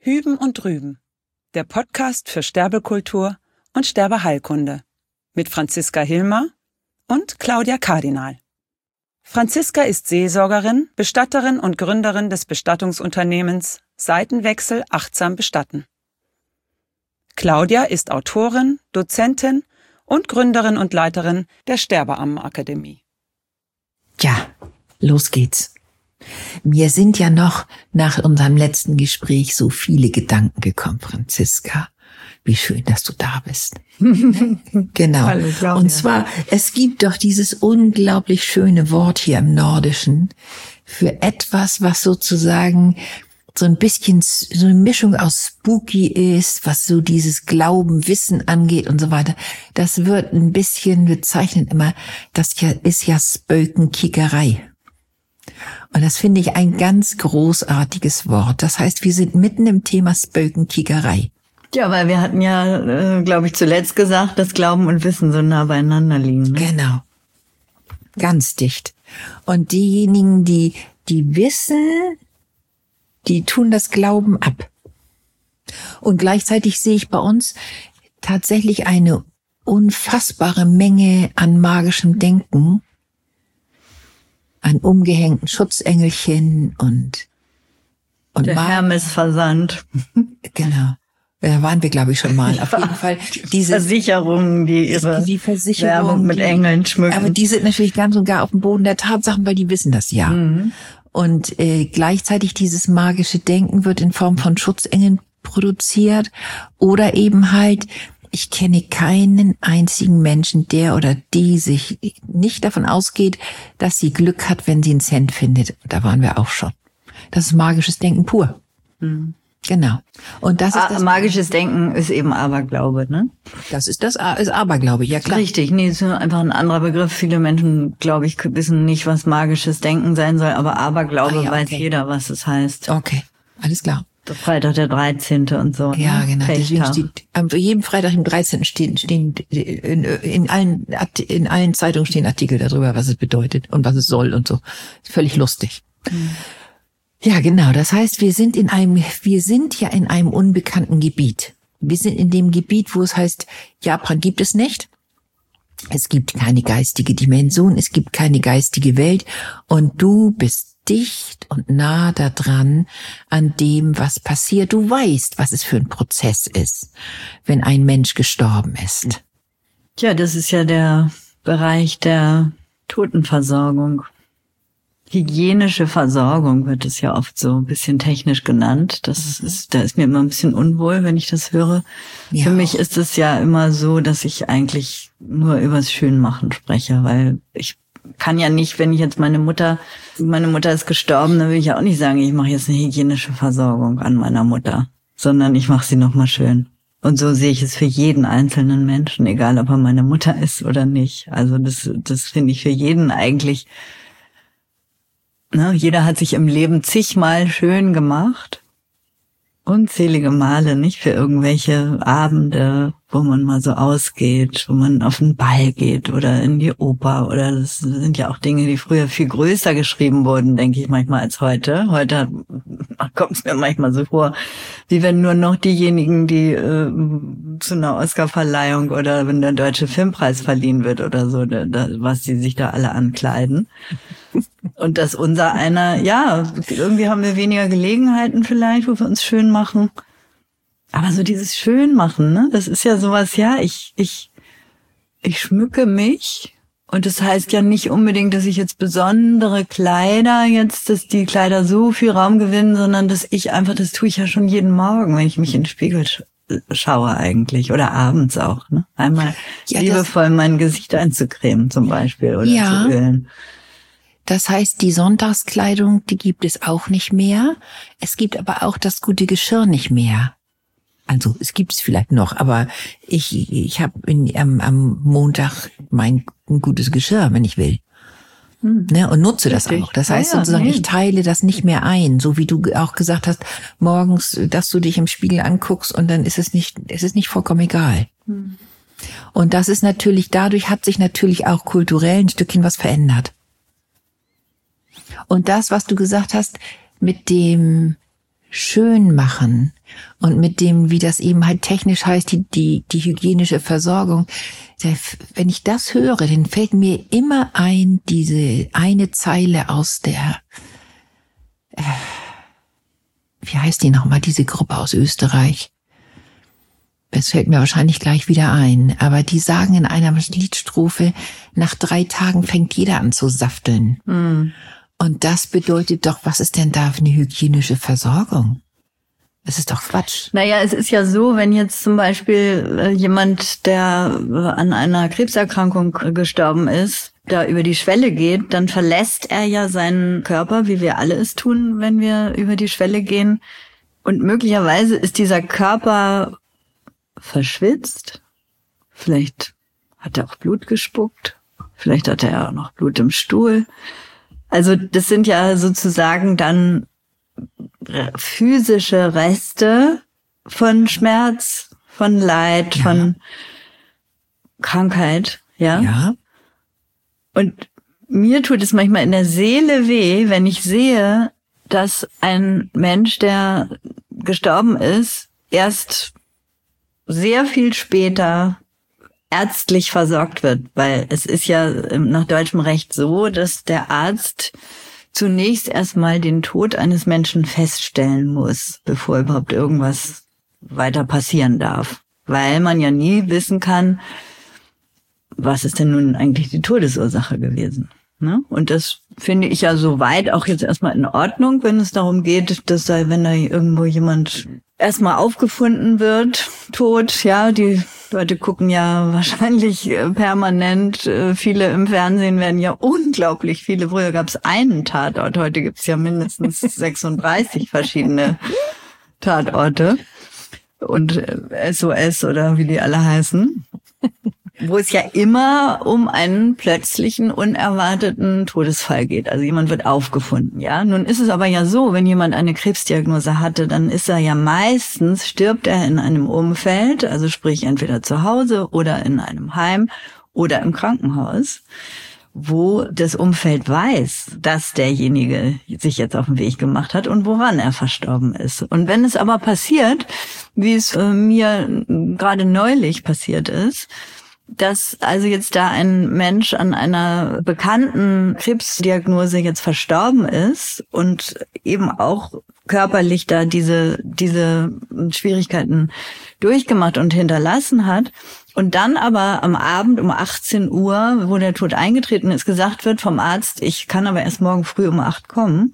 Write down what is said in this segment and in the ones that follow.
Hüben und Drüben, der Podcast für Sterbekultur und Sterbeheilkunde mit Franziska Hilmer und Claudia Kardinal. Franziska ist Seelsorgerin, Bestatterin und Gründerin des Bestattungsunternehmens Seitenwechsel achtsam bestatten. Claudia ist Autorin, Dozentin und Gründerin und Leiterin der Sterbeammenakademie. Ja, los geht's. Mir sind ja noch nach unserem letzten Gespräch so viele Gedanken gekommen, Franziska. Wie schön, dass du da bist. Genau. Hallo, und zwar, es gibt doch dieses unglaublich schöne Wort hier im Nordischen für etwas, was sozusagen so ein bisschen so eine Mischung aus spooky ist, was so dieses Glauben, Wissen angeht und so weiter. Das wird ein bisschen bezeichnet immer, das ist ja Spökenkickerei. Und das finde ich ein ganz großartiges Wort. Das heißt, wir sind mitten im Thema Spökenkickerei. Ja, weil wir hatten ja, glaube ich, zuletzt gesagt, dass Glauben und Wissen so nah beieinander liegen. Ne? Genau. Ganz dicht. Und diejenigen, die wissen, die tun das Glauben ab. Und gleichzeitig sehe ich bei uns tatsächlich eine unfassbare Menge an magischem Denken, an umgehängten Schutzengelchen und der Hermes-Versand. Genau. Da waren wir, glaube ich, schon mal. Auf jeden Fall diese Versicherungen, die ihre Werbung mit Engeln schmücken. Aber die sind natürlich ganz und gar auf dem Boden der Tatsachen, weil die wissen das ja. Mhm. Und gleichzeitig dieses magische Denken wird in Form von Schutzengeln produziert oder eben halt, ich kenne keinen einzigen Menschen, der oder die sich nicht davon ausgeht, dass sie Glück hat, wenn sie einen Cent findet. Da waren wir auch schon. Das ist magisches Denken pur. Mhm. Genau. Und das ist das magisches Denken ist eben Aberglaube, ne? Das ist Aberglaube, ja klar. Richtig, nee, ist einfach ein anderer Begriff. Viele Menschen, glaube ich, wissen nicht, was magisches Denken sein soll, aber Aberglaube weiß jeder, was es heißt. Okay, alles klar. Freitag der 13. und so. Ja, ne? genau. Deswegen steht, an jedem Freitag im 13. stehen in allen Zeitungen stehen Artikel darüber, was es bedeutet und was es soll und so. Völlig lustig. Mhm. Ja, genau. Das heißt, wir sind ja in einem unbekannten Gebiet. Wir sind in dem Gebiet, wo es heißt, Japan gibt es nicht. Es gibt keine geistige Dimension, es gibt keine geistige Welt und du bist dicht und nah da dran an dem, was passiert. Du weißt, was es für ein Prozess ist, wenn ein Mensch gestorben ist. Ja, das ist ja der Bereich der Totenversorgung. Hygienische Versorgung wird es ja oft so ein bisschen technisch genannt. Da ist mir immer ein bisschen unwohl, wenn ich das höre. Ja. Für mich ist es ja immer so, dass ich eigentlich nur übers Schönmachen spreche, weil ich kann ja nicht, wenn ich jetzt meine Mutter ist gestorben, dann will ich ja auch nicht sagen, ich mache jetzt eine hygienische Versorgung an meiner Mutter, sondern ich mache sie nochmal schön. Und so sehe ich es für jeden einzelnen Menschen, egal ob er meine Mutter ist oder nicht. Also das finde ich für jeden eigentlich. Ne, jeder hat sich im Leben zigmal schön gemacht. Unzählige Male, nicht für irgendwelche Abende, wo man mal so ausgeht, wo man auf den Ball geht oder in die Oper oder das sind ja auch Dinge, die früher viel größer geschrieben wurden, denke ich manchmal als heute. Heute kommt es mir manchmal so vor, wie wenn nur noch diejenigen, die zu einer Oscarverleihung oder wenn der Deutsche Filmpreis verliehen wird oder so, was die sich da alle ankleiden. Und dass unser einer, ja, irgendwie haben wir weniger Gelegenheiten vielleicht, wo wir uns schön machen. Aber so dieses Schönmachen, ne, das ist ja sowas, ja, ich schmücke mich. Und das heißt ja nicht unbedingt, dass ich jetzt besondere Kleider dass die Kleider so viel Raum gewinnen, sondern dass ich einfach, das tue ich ja schon jeden Morgen, wenn ich mich in den Spiegel schaue eigentlich. Oder abends auch, ne. Einmal liebevoll mein Gesicht einzucremen zum Beispiel oder zu ölen. Das heißt, die Sonntagskleidung, die gibt es auch nicht mehr. Es gibt aber auch das gute Geschirr nicht mehr. Also es gibt es vielleicht noch, aber ich habe am Montag mein gutes Geschirr, wenn ich will. Ne, und nutze das auch. Das heißt sozusagen, ich teile das nicht mehr ein, so wie du auch gesagt hast, morgens, dass du dich im Spiegel anguckst und dann ist es nicht vollkommen egal. Und das ist natürlich, dadurch hat sich natürlich auch kulturell ein Stückchen was verändert. Und das, was du gesagt hast, mit dem schön machen und mit dem, wie das eben halt technisch heißt, die hygienische Versorgung, wenn ich das höre, dann fällt mir immer ein, diese eine Zeile aus der, wie heißt die nochmal, diese Gruppe aus Österreich? Es fällt mir wahrscheinlich gleich wieder ein, aber die sagen in einer Liedstrophe, nach 3 Tagen fängt jeder an zu safteln. Mm. Und das bedeutet doch, was ist denn da für eine hygienische Versorgung? Das ist doch Quatsch. Naja, es ist ja so, wenn jetzt zum Beispiel jemand, der an einer Krebserkrankung gestorben ist, da über die Schwelle geht, dann verlässt er ja seinen Körper, wie wir alle es tun, wenn wir über die Schwelle gehen. Und möglicherweise ist dieser Körper verschwitzt. Vielleicht hat er auch Blut gespuckt. Vielleicht hat er auch noch Blut im Stuhl. Also das sind ja sozusagen dann physische Reste von Schmerz, von Leid, von Krankheit, ja. Ja. Und mir tut es manchmal in der Seele weh, wenn ich sehe, dass ein Mensch, der gestorben ist, erst sehr viel später ärztlich versorgt wird, weil es ist ja nach deutschem Recht so, dass der Arzt zunächst erstmal den Tod eines Menschen feststellen muss, bevor überhaupt irgendwas weiter passieren darf. Weil man ja nie wissen kann, was ist denn nun eigentlich die Todesursache gewesen. Ne? Und das finde ich ja soweit auch jetzt erstmal in Ordnung, wenn es darum geht, dass da, wenn da irgendwo jemand erstmal aufgefunden wird, tot, ja, die Leute gucken ja wahrscheinlich permanent, viele im Fernsehen werden ja unglaublich viele, früher gab es einen Tatort, heute gibt es ja mindestens 36 verschiedene Tatorte und SOS oder wie die alle heißen. Wo es ja immer um einen plötzlichen, unerwarteten Todesfall geht. Also jemand wird aufgefunden, ja. Nun ist es aber ja so, wenn jemand eine Krebsdiagnose hatte, dann ist er ja meistens, stirbt er in einem Umfeld, also sprich entweder zu Hause oder in einem Heim oder im Krankenhaus, wo das Umfeld weiß, dass derjenige sich jetzt auf den Weg gemacht hat und woran er verstorben ist. Und wenn es aber passiert, wie es mir gerade neulich passiert ist, dass also jetzt da ein Mensch an einer bekannten Krebsdiagnose jetzt verstorben ist und eben auch körperlich da diese Schwierigkeiten durchgemacht und hinterlassen hat und dann aber am Abend um 18 Uhr, wo der Tod eingetreten ist, gesagt wird vom Arzt, ich kann aber erst morgen früh um 8 kommen,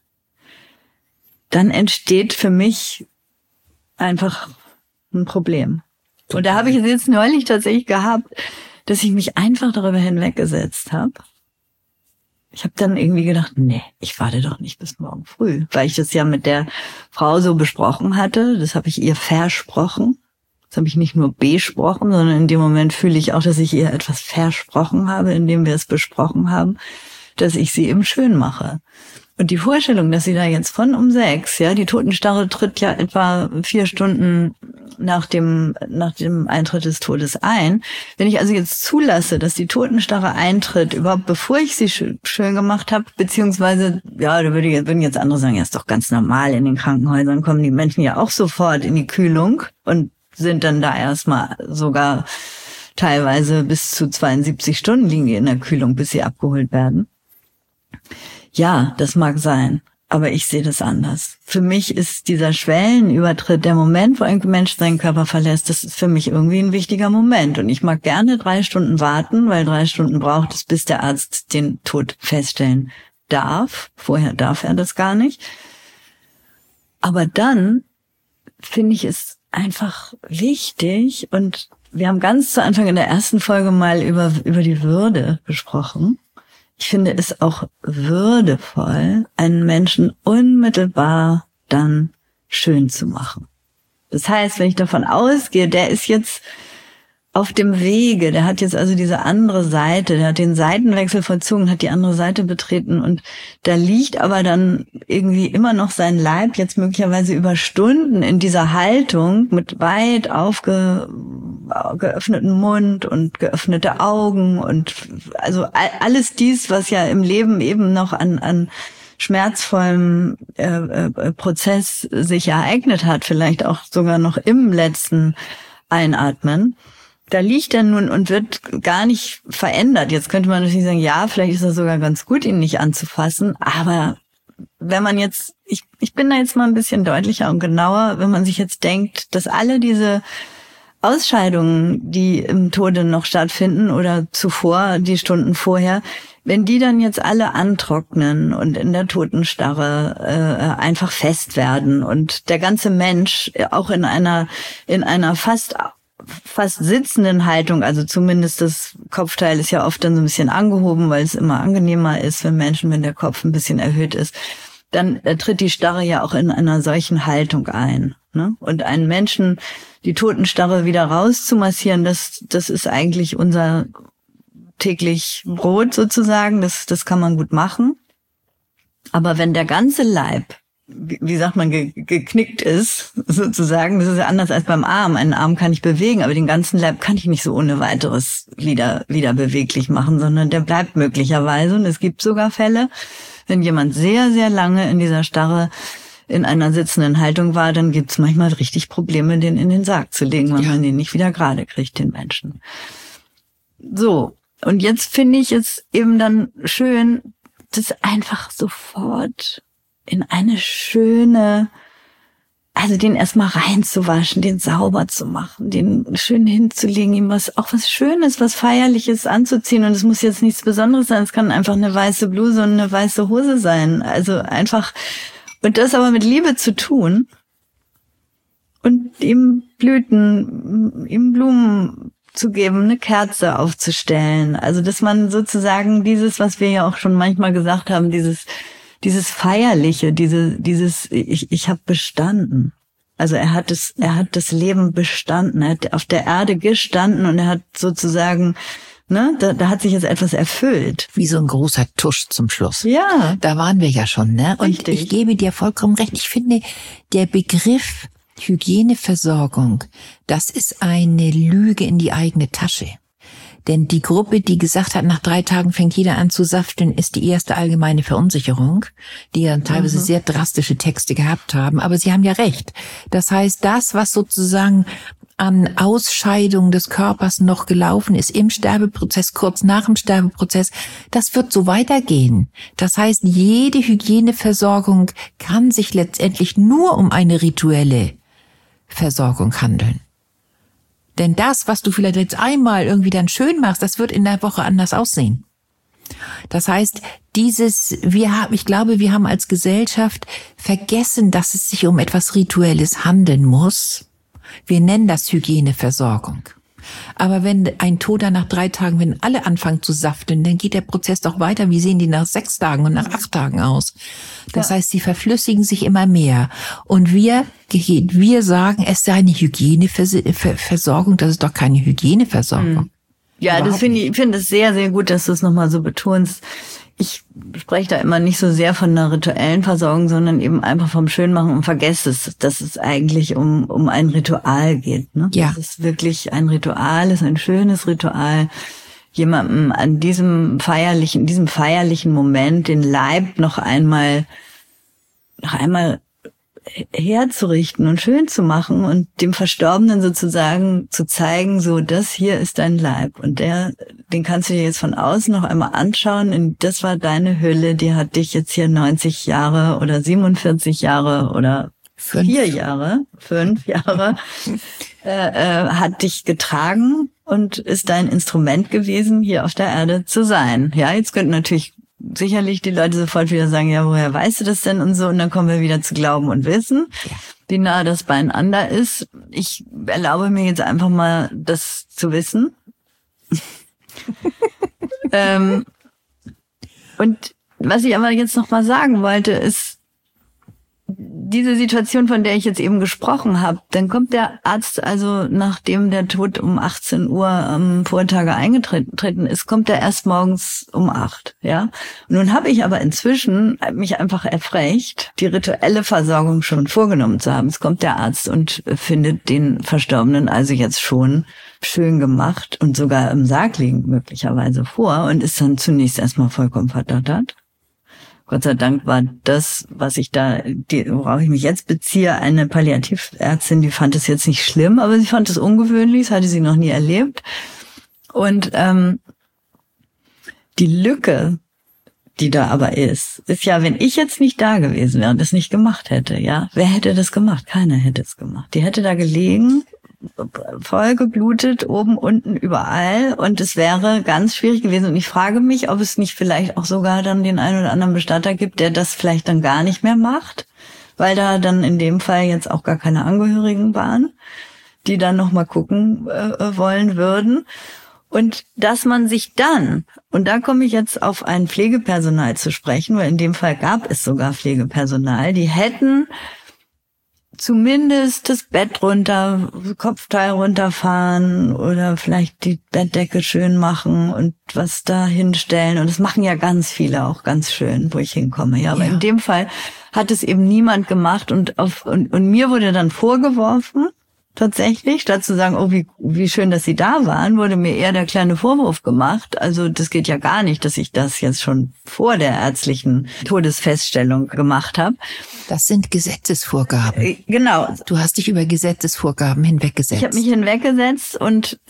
dann entsteht für mich einfach ein Problem. Und da habe ich es jetzt neulich tatsächlich gehabt, dass ich mich einfach darüber hinweggesetzt habe. Ich habe dann irgendwie gedacht, nee, ich warte doch nicht bis morgen früh, weil ich das ja mit der Frau so besprochen hatte. Das habe ich ihr versprochen. Das habe ich nicht nur besprochen, sondern in dem Moment fühle ich auch, dass ich ihr etwas versprochen habe, indem wir es besprochen haben, dass ich sie eben schön mache. Und die Vorstellung, dass sie da jetzt von um 6, ja, die Totenstarre tritt ja etwa 4 Stunden nach dem Eintritt des Todes ein. Wenn ich also jetzt zulasse, dass die Totenstarre eintritt, überhaupt bevor ich sie schön gemacht habe, beziehungsweise, ja, da würden jetzt andere sagen, ja, ist doch ganz normal, in den Krankenhäusern kommen die Menschen ja auch sofort in die Kühlung und sind dann da erstmal sogar teilweise bis zu 72 Stunden liegen die in der Kühlung, bis sie abgeholt werden. Ja, das mag sein, aber ich sehe das anders. Für mich ist dieser Schwellenübertritt, der Moment, wo ein Mensch seinen Körper verlässt, das ist für mich irgendwie ein wichtiger Moment. Und ich mag gerne 3 Stunden warten, weil 3 Stunden braucht es, bis der Arzt den Tod feststellen darf. Vorher darf er das gar nicht. Aber dann finde ich es einfach wichtig, und wir haben ganz zu Anfang in der ersten Folge mal über die Würde gesprochen. Ich finde es auch würdevoll, einen Menschen unmittelbar dann schön zu machen. Das heißt, wenn ich davon ausgehe, der ist jetzt auf dem Wege, der hat jetzt also diese andere Seite, der hat den Seitenwechsel vollzogen, hat die andere Seite betreten und da liegt aber dann irgendwie immer noch sein Leib jetzt möglicherweise über Stunden in dieser Haltung mit weit geöffneten Mund und geöffnete Augen und also alles dies, was ja im Leben eben noch an schmerzvollem Prozess sich ereignet hat, vielleicht auch sogar noch im letzten Einatmen, da liegt er nun und wird gar nicht verändert. Jetzt könnte man natürlich sagen, ja, vielleicht ist das sogar ganz gut, ihn nicht anzufassen, aber wenn man jetzt, ich bin da jetzt mal ein bisschen deutlicher und genauer, wenn man sich jetzt denkt, dass alle diese Ausscheidungen, die im Tode noch stattfinden oder zuvor, die Stunden vorher, wenn die dann jetzt alle antrocknen und in der Totenstarre einfach fest werden und der ganze Mensch auch in einer fast sitzenden Haltung, also zumindest das Kopfteil ist ja oft dann so ein bisschen angehoben, weil es immer angenehmer ist für Menschen, wenn der Kopf ein bisschen erhöht ist, dann tritt die Starre ja auch in einer solchen Haltung ein. Ne? Und einen Menschen die Totenstarre wieder rauszumassieren, das ist eigentlich unser täglich Brot sozusagen, das kann man gut machen. Aber wenn der ganze Leib, wie sagt man, geknickt ist, sozusagen, das ist ja anders als beim Arm. Einen Arm kann ich bewegen, aber den ganzen Leib kann ich nicht so ohne weiteres wieder beweglich machen, sondern der bleibt möglicherweise. Und es gibt sogar Fälle, wenn jemand sehr, sehr lange in dieser Starre in einer sitzenden Haltung war, dann gibt's manchmal richtig Probleme, den in den Sarg zu legen, weil man den nicht wieder gerade kriegt, den Menschen. So, und jetzt finde ich es eben dann schön, das einfach sofort in eine schöne, also den erstmal reinzuwaschen, den sauber zu machen, den schön hinzulegen, ihm was Schönes, was Feierliches anzuziehen. Und es muss jetzt nichts Besonderes sein, es kann einfach eine weiße Bluse und eine weiße Hose sein. Also einfach, und das aber mit Liebe zu tun und ihm Blüten, ihm Blumen zu geben, eine Kerze aufzustellen. Also dass man sozusagen dieses, was wir ja auch schon manchmal gesagt haben, dieses Feierliche, ich habe bestanden. Also er hat das Leben bestanden, er hat auf der Erde gestanden und er hat sozusagen, ne, da hat sich jetzt etwas erfüllt. Wie so ein großer Tusch zum Schluss. Ja. Da waren wir ja schon, ne? Und richtig. Ich gebe dir vollkommen recht. Ich finde, der Begriff Hygieneversorgung, das ist eine Lüge in die eigene Tasche. Denn die Gruppe, die gesagt hat, nach 3 Tagen fängt jeder an zu safteln, ist die erste allgemeine Verunsicherung, die ja teilweise sehr drastische Texte gehabt haben. Aber sie haben ja recht. Das heißt, das, was sozusagen an Ausscheidung des Körpers noch gelaufen ist im Sterbeprozess, kurz nach dem Sterbeprozess, das wird so weitergehen. Das heißt, jede Hygieneversorgung kann sich letztendlich nur um eine rituelle Versorgung handeln. Denn das, was du vielleicht jetzt einmal irgendwie dann schön machst, das wird in der Woche anders aussehen. Das heißt, ich glaube, wir haben als Gesellschaft vergessen, dass es sich um etwas Rituelles handeln muss. Wir nennen das Hygieneversorgung. Aber wenn ein Toter nach 3 Tagen, wenn alle anfangen zu safteln, dann geht der Prozess doch weiter. Wie sehen die nach 6 Tagen und nach 8 Tagen aus? Das heißt, sie verflüssigen sich immer mehr. Und wir sagen, es sei eine Hygieneversorgung. Das ist doch keine Hygieneversorgung. Ja, das finde es sehr, sehr gut, dass du es nochmal so betonst. Ich spreche da immer nicht so sehr von einer rituellen Versorgung, sondern eben einfach vom Schönmachen und vergesse es, dass es eigentlich um ein Ritual geht. Ne? Ja. Das ist wirklich ein Ritual, ist ein schönes Ritual, jemandem an diesem feierlichen Moment den Leib noch einmal herzurichten und schön zu machen und dem Verstorbenen sozusagen zu zeigen, so, das hier ist dein Leib und den kannst du dir jetzt von außen noch einmal anschauen und das war deine Hülle, die hat dich jetzt hier 90 Jahre oder 47 Jahre oder 5 Jahre hat dich getragen und ist dein Instrument gewesen, hier auf der Erde zu sein. Ja, jetzt könnten natürlich sicherlich die Leute sofort wieder sagen, ja, woher weißt du das denn und so, und dann kommen wir wieder zu Glauben und Wissen, wie nah das beieinander ist. Ich erlaube mir jetzt einfach mal, das zu wissen. Und was ich aber jetzt noch mal sagen wollte, ist, diese Situation, von der ich jetzt eben gesprochen habe, dann kommt der Arzt, also nachdem der Tod um 18 Uhr am Vortage eingetreten ist, kommt er erst morgens um 8, ja. Und nun habe ich aber inzwischen mich einfach erfrecht, die rituelle Versorgung schon vorgenommen zu haben. Es kommt der Arzt und findet den Verstorbenen also jetzt schon schön gemacht und sogar im Sarg liegend möglicherweise vor und ist dann zunächst erstmal vollkommen verdattert. Gott sei Dank war das, worauf ich mich jetzt beziehe, eine Palliativärztin, die fand es jetzt nicht schlimm, aber sie fand es ungewöhnlich, das hatte sie noch nie erlebt. Und die Lücke, die da aber ist ja, wenn ich jetzt nicht da gewesen wäre und das nicht gemacht hätte, ja, wer hätte das gemacht? Keiner hätte es gemacht. Die hätte da gelegen, voll geblutet, oben, unten, überall, und es wäre ganz schwierig gewesen. Und ich frage mich, ob es nicht vielleicht auch sogar dann den einen oder anderen Bestatter gibt, der das vielleicht dann gar nicht mehr macht, weil da dann in dem Fall jetzt auch gar keine Angehörigen waren, die dann nochmal gucken wollen würden. Und dass man sich dann, und da komme ich jetzt auf ein Pflegepersonal zu sprechen, weil in dem Fall gab es sogar Pflegepersonal, die hätten zumindest das Bett runter, Kopfteil runterfahren oder vielleicht die Bettdecke schön machen und was da hinstellen. Und das machen ja ganz viele auch ganz schön, wo ich hinkomme. Ja, aber in dem Fall hat es eben niemand gemacht und mir wurde dann vorgeworfen, tatsächlich, statt zu sagen, oh, wie schön, dass Sie da waren, wurde mir eher der kleine Vorwurf gemacht. Also das geht ja gar nicht, dass ich das jetzt schon vor der ärztlichen Todesfeststellung gemacht habe. Das sind Gesetzesvorgaben. Genau. Du hast dich über Gesetzesvorgaben hinweggesetzt. Ich habe mich hinweggesetzt und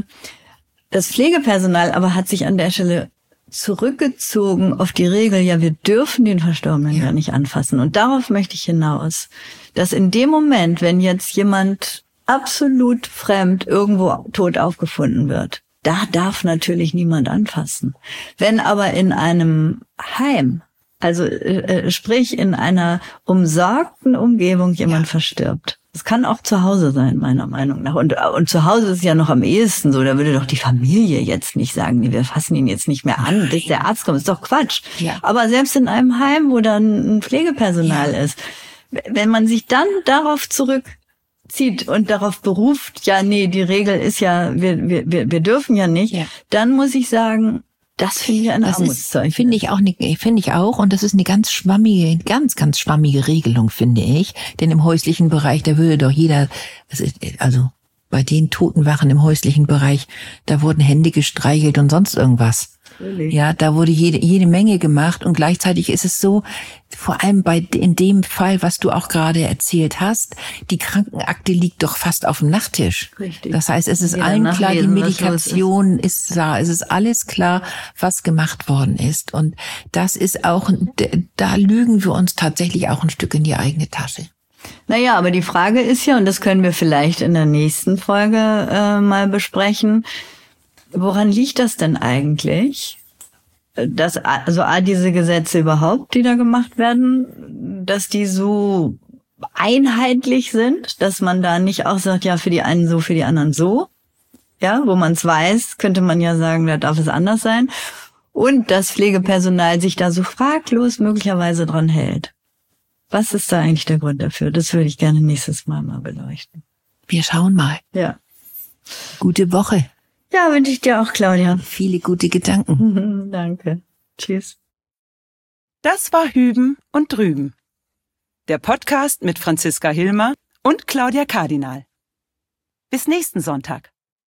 das Pflegepersonal aber hat sich an der Stelle zurückgezogen auf die Regel, ja, wir dürfen den Verstorbenen ja nicht anfassen. Und darauf möchte ich hinaus, dass in dem Moment, wenn jetzt jemand absolut fremd irgendwo tot aufgefunden wird, da darf natürlich niemand anfassen. Wenn aber in einem Heim, also sprich in einer umsorgten Umgebung jemand verstirbt, das kann auch zu Hause sein, meiner Meinung nach. Und zu Hause ist es ja noch am ehesten so, da würde doch die Familie jetzt nicht sagen, nee, wir fassen ihn jetzt nicht mehr an, bis der Arzt kommt, ist doch Quatsch. Ja. Aber selbst in einem Heim, wo dann ein Pflegepersonal ist, wenn man sich dann darauf zurückzieht und darauf beruft, ja, nee, die Regel ist ja, wir dürfen ja nicht, dann muss ich sagen, das finde ich eine Armutszeugnis. Finde ich auch. Und das ist eine ganz schwammige Regelung, finde ich. Denn im häuslichen Bereich, da würde doch jeder, also bei den Totenwachen im häuslichen Bereich, da wurden Hände gestreichelt und sonst irgendwas. Natürlich. Ja, da wurde jede Menge gemacht und gleichzeitig ist es so, vor allem in dem Fall, was du auch gerade erzählt hast, die Krankenakte liegt doch fast auf dem Nachttisch. Richtig. Das heißt, es ist allen klar, die Medikation ist da, es ist alles klar, was gemacht worden ist. Und das ist auch, da lügen wir uns tatsächlich auch ein Stück in die eigene Tasche. Naja, aber die Frage ist ja, und das können wir vielleicht in der nächsten Folge mal besprechen, woran liegt das denn eigentlich, dass also diese Gesetze überhaupt, die da gemacht werden, dass die so einheitlich sind, dass man da nicht auch sagt, ja, für die einen so, für die anderen so, ja, wo man es weiß, könnte man ja sagen, da darf es anders sein, und das Pflegepersonal sich da so fraglos möglicherweise dran hält. Was ist da eigentlich der Grund dafür? Das würde ich gerne nächstes Mal beleuchten. Wir schauen mal. Ja. Gute Woche. Ja, wünsche ich dir auch, Claudia. Viele gute Gedanken. Danke. Tschüss. Das war Hüben und Drüben. Der Podcast mit Franziska Hilmer und Claudia Kardinal. Bis nächsten Sonntag.